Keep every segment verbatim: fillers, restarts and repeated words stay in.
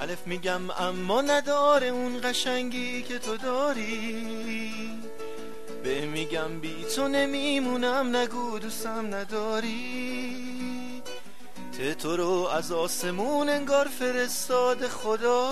الف میگم اما نداره اون قشنگی که تو داری، به میگم بی تو نمیمونم، نگو دوستم نداری. ته تو رو از آسمون انگار فرستاد خدا،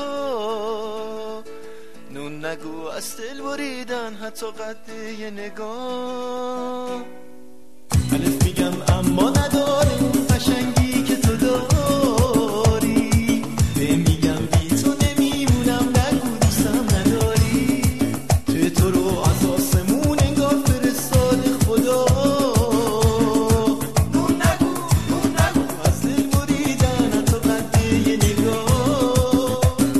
نون نگو از دل بریدن حتی قد یه نگاه. الف میگم اما نداره اون قشنگی که تو داری، به میگم بی تو نمیمونم، نگو دوستم نداری. ته تو رو از آسمون انگار فرستاد خدا، نون نگو نون نگو از دل بریدن حتی قد یه نگاه.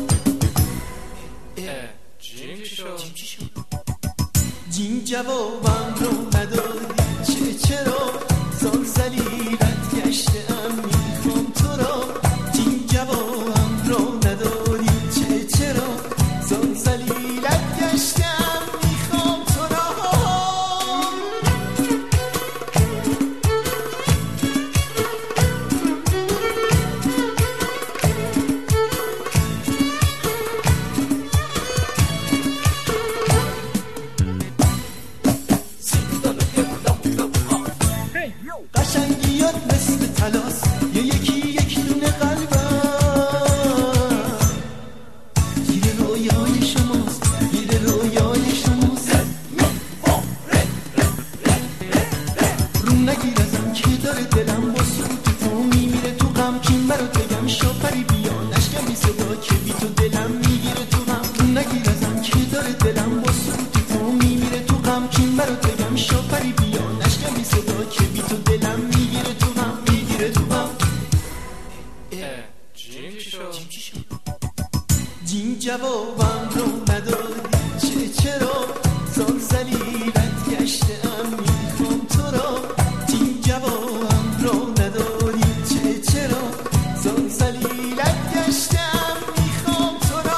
جیم چی شد؟ جیم جوابم رو ندادی، چه چرا زان زلیلت گشتم میخوام تو را. جیم جوابم رو ندادی، چه چرا زان زلیلت گشتم میخوام تو را. قشنگیات مثل تلاس، یه یکی یکی دونه قلبم، گیر رویای شماست، گیر رویای شماست. رو نگیر ازم که داره دلم با سوت تو میمیره تو غم. کیم برات بگم شاپری بیا نشکم بی صدا که بی تو دلم میگیره تو غم. رو نگیر ازم که داره دلم با سوت تو میمیره تو غم. کیم برات بگم شاپری بیا نشکم بی صدا که بی تو دلم میگیره تو غم، میگیره تو غم. جیم چی شد؟ جیم جوابم رو ندادی، چه چرا زان زلیلت گشتم میخوام تو را. جیم جوابم رو ندادی، چه چرا زان زلیلت گشتم میخوام تو را.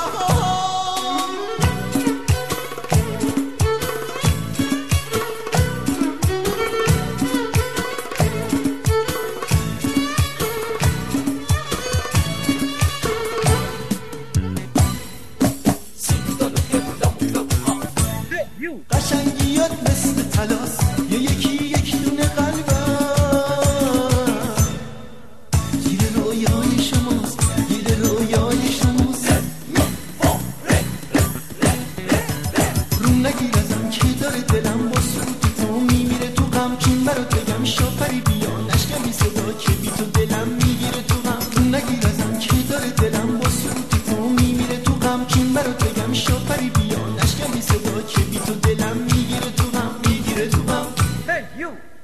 قشنگیات مثل تلاس، یه یکی یکی دونه قلبم، گیر رویای شماست، گیر رویای شماست. رو نگیر ازم که داره دلم با سوت تو میمیره تو غم. کیم برات بگم شاپری بیا نشکم بی صدا که بی تو دلم میگیره تو غم. رو نگیر ازم که داره دلم با سوت تو میمیره تو غم. کیم برات بگم شاپری بیا نشکم بی صدا که بی تو دلم میگیره تو غم، میگیره تو غم. Hey, you!